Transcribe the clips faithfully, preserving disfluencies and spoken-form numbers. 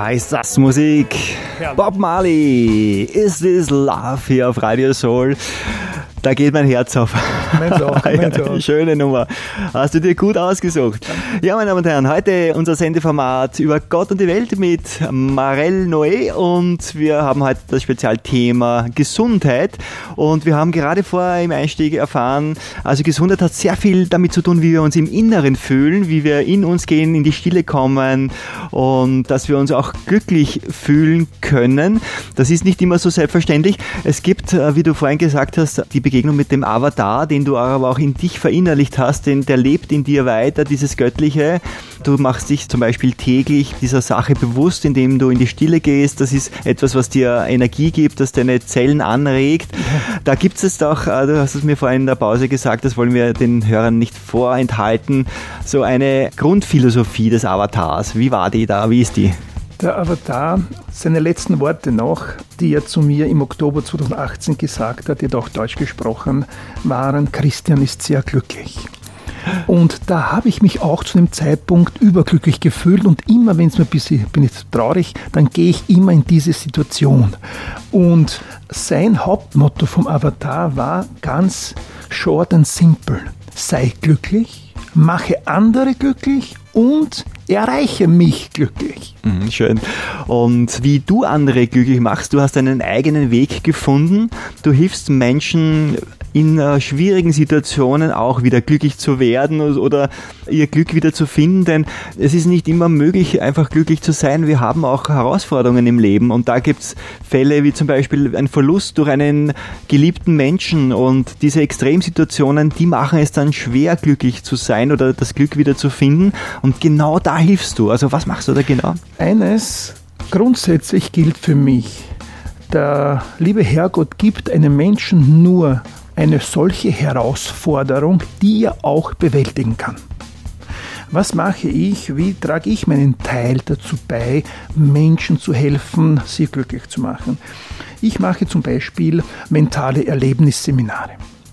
Ja, ist das Musik. Ja. Bob Marley, Is This Love hier auf Radio Soul. Da geht mein Herz auf. Meins auch, meins auch. Ja, schöne Nummer. Hast du dir gut ausgesucht. Ja, meine Damen und Herren, heute unser Sendeformat über Gott und die Welt mit Marelle Noé und wir haben heute das Spezialthema Gesundheit und wir haben gerade vorher im Einstieg erfahren, also Gesundheit hat sehr viel damit zu tun, wie wir uns im Inneren fühlen, wie wir in uns gehen, in die Stille kommen und dass wir uns auch glücklich fühlen können. Das ist nicht immer so selbstverständlich. Es gibt, wie du vorhin gesagt hast, die Begegnung mit dem Avatar, den du aber auch in dich verinnerlicht hast, den, der lebt in dir weiter, dieses Göttliche. Du machst dich zum Beispiel täglich dieser Sache bewusst, indem du in die Stille gehst. Das ist etwas, was dir Energie gibt, das deine Zellen anregt. Da gibt es doch, du hast es mir vorhin in der Pause gesagt, das wollen wir den Hörern nicht vorenthalten, so eine Grundphilosophie des Avatars. Wie war die da? Wie ist die? Der Avatar, seine letzten Worte noch, die er zu mir im Oktober zweitausendachtzehn gesagt hat, er hat auch Deutsch gesprochen, waren: Christian ist sehr glücklich. Und da habe ich mich auch zu dem Zeitpunkt überglücklich gefühlt und immer, wenn es mir ein bisschen, bin ich traurig, dann gehe ich immer in diese Situation. Und sein Hauptmotto vom Avatar war ganz short and simple: sei glücklich, mache andere glücklich und erreiche mich glücklich. Mhm, schön. Und wie du andere glücklich machst, du hast einen eigenen Weg gefunden. Du hilfst Menschen in uh, schwierigen Situationen auch wieder glücklich zu werden oder ihr Glück wieder zu finden, denn es ist nicht immer möglich, einfach glücklich zu sein. Wir haben auch Herausforderungen im Leben und da gibt es Fälle wie zum Beispiel ein Verlust durch einen geliebten Menschen und diese Extremsituationen, die machen es dann schwer, glücklich zu sein oder das Glück wieder zu finden und genau da hilfst du. Also was machst du da genau? Eines grundsätzlich gilt für mich: Der liebe Herrgott gibt einem Menschen nur eine solche Herausforderung, die er auch bewältigen kann. Was mache ich? Wie trage ich meinen Teil dazu bei, Menschen zu helfen, sie glücklich zu machen? Ich mache zum Beispiel mentale Erlebnisseminare.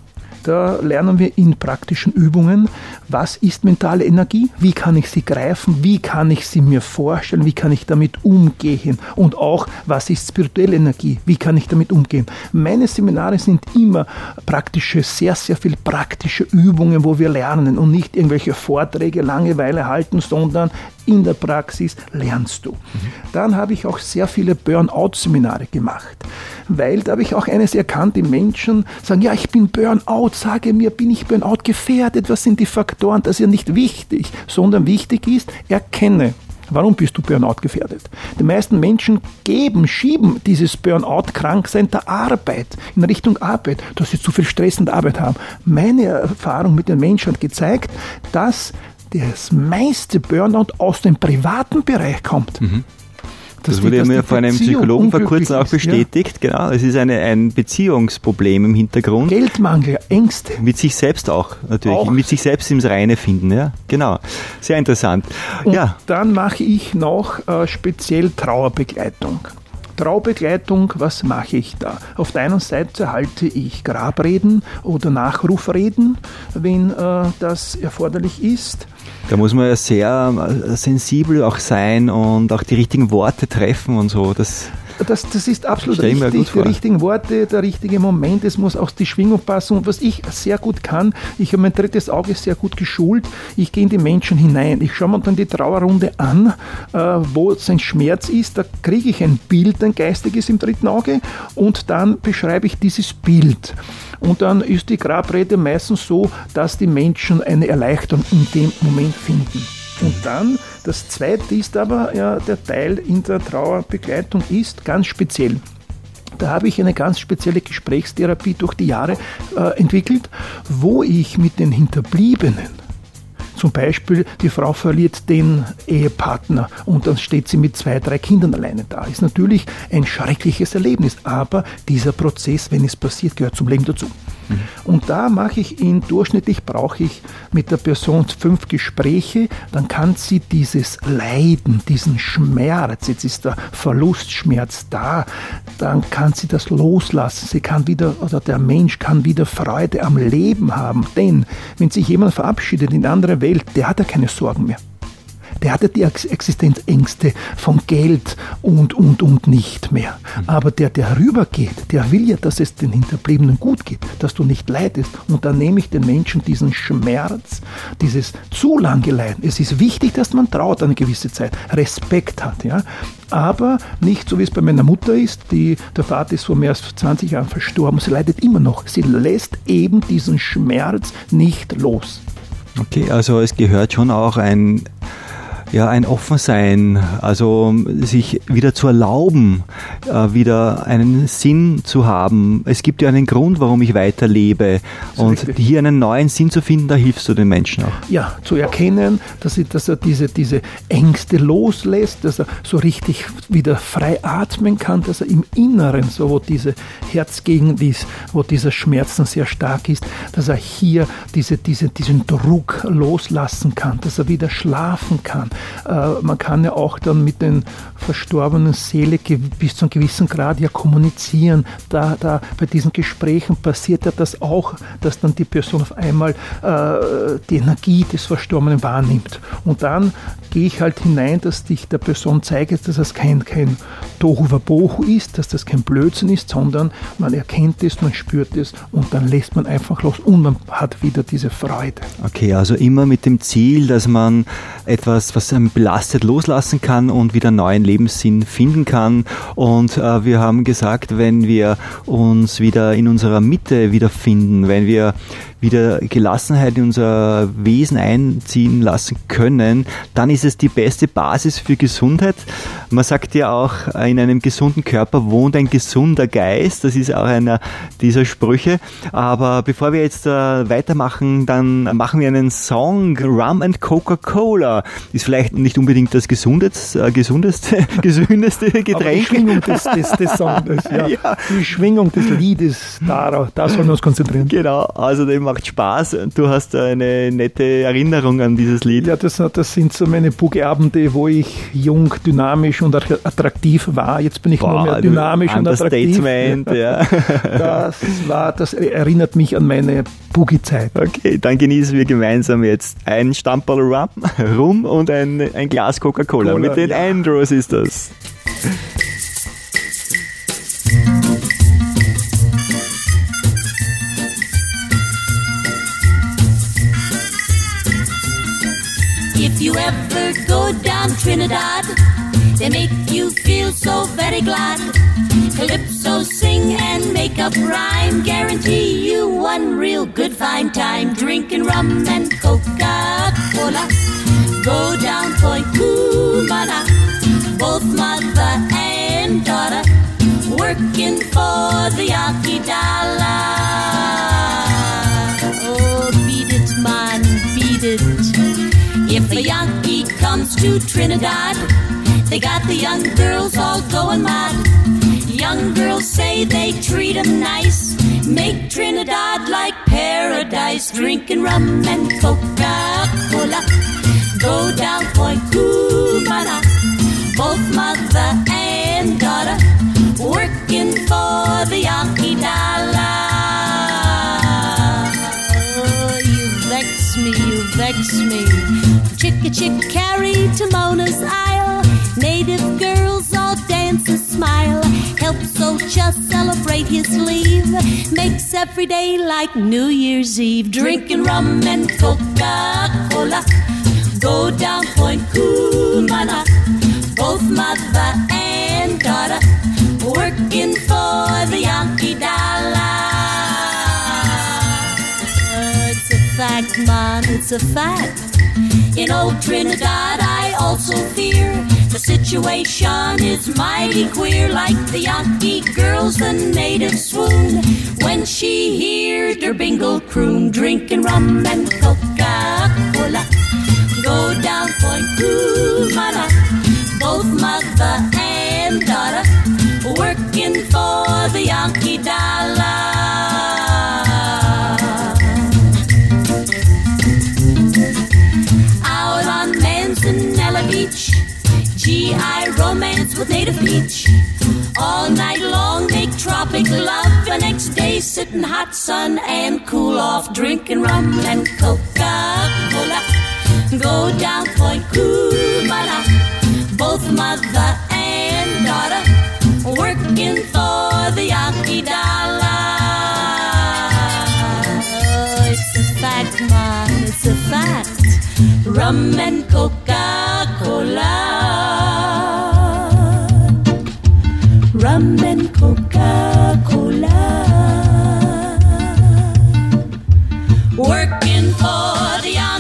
Da lernen wir in praktischen Übungen, was ist mentale Energie, wie kann ich sie greifen, wie kann ich sie mir vorstellen, wie kann ich damit umgehen und auch, was ist spirituelle Energie, wie kann ich damit umgehen. Meine Seminare sind immer praktische, sehr, sehr viel praktische Übungen, wo wir lernen und nicht irgendwelche Vorträge, Langeweile halten, sondern in der Praxis lernst du. Mhm. Dann habe ich auch sehr viele Burnout-Seminare gemacht, weil da habe ich auch eines erkannt, die Menschen sagen, ja, ich bin Burnout, sage mir, bin ich Burnout gefährdet, was sind die Faktoren, das ist ja nicht wichtig, sondern wichtig ist, erkenne, warum bist du Burnout gefährdet. Die meisten Menschen geben, schieben dieses Burnout-Kranksein der Arbeit, in Richtung Arbeit, dass sie zu viel Stress in der Arbeit haben. Meine Erfahrung mit den Menschen hat gezeigt, dass das meiste Burnout aus dem privaten Bereich kommt. Mhm. Das, das wurde mir von einem Psychologen vor kurzem auch bestätigt. Ja. Genau, es ist eine, ein Beziehungsproblem im Hintergrund. Geldmangel, Ängste. Mit sich selbst auch, natürlich. Auch. Mit sich selbst ins Reine finden. Ja, genau. Sehr interessant. Und ja. Dann mache ich noch äh, speziell Trauerbegleitung. Trauerbegleitung, was mache ich da? Auf der einen Seite halte ich Grabreden oder Nachrufreden, wenn äh, das erforderlich ist. Da muss man ja sehr sensibel auch sein und auch die richtigen Worte treffen und so. Das Das, das ist absolut richtig, die richtigen Worte, der richtige Moment, es muss auch die Schwingung passen. Und was ich sehr gut kann, ich habe mein drittes Auge sehr gut geschult, ich gehe in die Menschen hinein. Ich schaue mir dann die Trauerrunde an, äh, wo sein Schmerz ist, da kriege ich ein Bild, ein geistiges im dritten Auge und dann beschreibe ich dieses Bild. Und dann ist die Grabrede meistens so, dass die Menschen eine Erleichterung in dem Moment finden. Und dann, das zweite ist aber, ja, der Teil in der Trauerbegleitung ist ganz speziell. Da habe ich eine ganz spezielle Gesprächstherapie durch die Jahre äh, entwickelt, wo ich mit den Hinterbliebenen, zum Beispiel die Frau verliert den Ehepartner und dann steht sie mit zwei, drei Kindern alleine da. Ist natürlich ein schreckliches Erlebnis, aber dieser Prozess, wenn es passiert, gehört zum Leben dazu. Mhm. Und da mache ich ihn durchschnittlich, brauche ich mit der Person fünf Gespräche, dann kann sie dieses Leiden, diesen Schmerz, jetzt ist der Verlustschmerz da, dann kann sie das loslassen, sie kann wieder, oder der Mensch kann wieder Freude am Leben haben, denn wenn sich jemand verabschiedet in eine andere Welt, der hat ja keine Sorgen mehr. der hat ja die Existenzängste von Geld und, und, und nicht mehr. Aber der, der rübergeht, der will ja, dass es den Hinterbliebenen gut geht, dass du nicht leidest. Und dann nehme ich den Menschen diesen Schmerz, dieses zu lange Leiden. Es ist wichtig, dass man traut eine gewisse Zeit, Respekt hat, ja. Aber nicht so, wie es bei meiner Mutter ist, die, der Vater ist vor mehr als zwanzig Jahren verstorben, sie leidet immer noch. Sie lässt eben diesen Schmerz nicht los. Okay, also es gehört schon auch ein, ja, ein Offensein, also sich wieder zu erlauben, äh, wieder einen Sinn zu haben. Es gibt ja einen Grund, warum ich weiterlebe. Und richtig. Hier einen neuen Sinn zu finden, da hilfst du den Menschen auch. Ja, zu erkennen, dass, ich, dass er diese, diese Ängste loslässt, dass er so richtig wieder frei atmen kann, dass er im Inneren, so wo diese Herzgegend ist, wo dieser Schmerz dann sehr stark ist, dass er hier diese, diese, diesen Druck loslassen kann, dass er wieder schlafen kann. Äh, man kann ja auch dann mit den verstorbenen Seele bis zu einem gewissen Grad ja kommunizieren. Da, da bei diesen Gesprächen passiert ja das auch, dass dann die Person auf einmal äh, die Energie des Verstorbenen wahrnimmt. Und dann gehe ich halt hinein, dass ich der Person zeige, dass das kein, kein Tohuwabohu ist, dass das kein Blödsinn ist, sondern man erkennt es, man spürt es und dann lässt man einfach los und man hat wieder diese Freude. Okay, also immer mit dem Ziel, dass man etwas, was einem belastet, loslassen kann und wieder neuen Lebenssinn finden kann. Und äh, wir haben gesagt, wenn wir uns wieder in unserer Mitte wiederfinden, wenn wir wieder Gelassenheit in unser Wesen einziehen lassen können, dann ist es die beste Basis für Gesundheit. Man sagt ja auch, in einem gesunden Körper wohnt ein gesunder Geist. Das ist auch einer dieser Sprüche. Aber bevor wir jetzt äh, weitermachen, dann machen wir einen Song, Rum and Coca-Cola. Ist vielleicht nicht unbedingt das gesundeste, äh, gesundeste, gesündeste Getränk. Aber die Schwingung des, des, des Songs, ja. Ja. Die Schwingung des Liedes, darauf, da sollen wir uns konzentrieren. Genau, also dem macht Spaß. Du hast eine nette Erinnerung an dieses Lied. Ja, das, das sind so meine Boogie-Abende, wo ich jung, dynamisch und attraktiv war. Jetzt bin ich Boah, nur mehr dynamisch und attraktiv. Ja. Das war, das erinnert mich an meine Boogie-Zeit. Okay, dann genießen wir gemeinsam jetzt ein Stamperl Rum, Rum und ein, ein Glas Coca-Cola. Cola, mit den ja. Andrews ist das. If you ever go down Trinidad, they make you feel so very glad. Calypso sing and make up rhyme, guarantee you one real good fine time. Drinking rum and Coca-Cola, go down Point Cumana, both mother and daughter, working for the Yankee dollar. Oh, beat it, man, beat it. If a Yankee comes to Trinidad, they got the young girls all going mad. Young girls say they treat 'em nice, make Trinidad like paradise. Drinking rum and Coca-Cola, go down Point Cumana, both mother and daughter, working for the Yankee dollar. Oh, you vex me, you vex me. Chick-a-chick carry to Mona's Isle, native girls all dance and smile. Helps Ocha celebrate his leave, makes every day like New Year's Eve. Drinking rum and Coca-Cola, go down Point Cumana, both mother and daughter, working for the Yankee dollar. Uh, it's a fact, man, it's a fact. In old Trinidad I also fear the situation is mighty queer. Like the Yankee girls, the natives swoon when she hears der bingle croon. Drinking rum and Coca-Cola, go down Point Cumana, both mother and daughter, working for the Yankee dollar. Beach, G I romance with native peach. All night long make tropic love, the next day sit in hot sun and cool off. Drinking rum and Coca-Cola, go down Point Cumana. Both mother and daughter working for the Yankee dollar. Oh, it's a fact, man, it's a fact. Rum and Coca-Cola. Rum and Coca-Cola. Working for the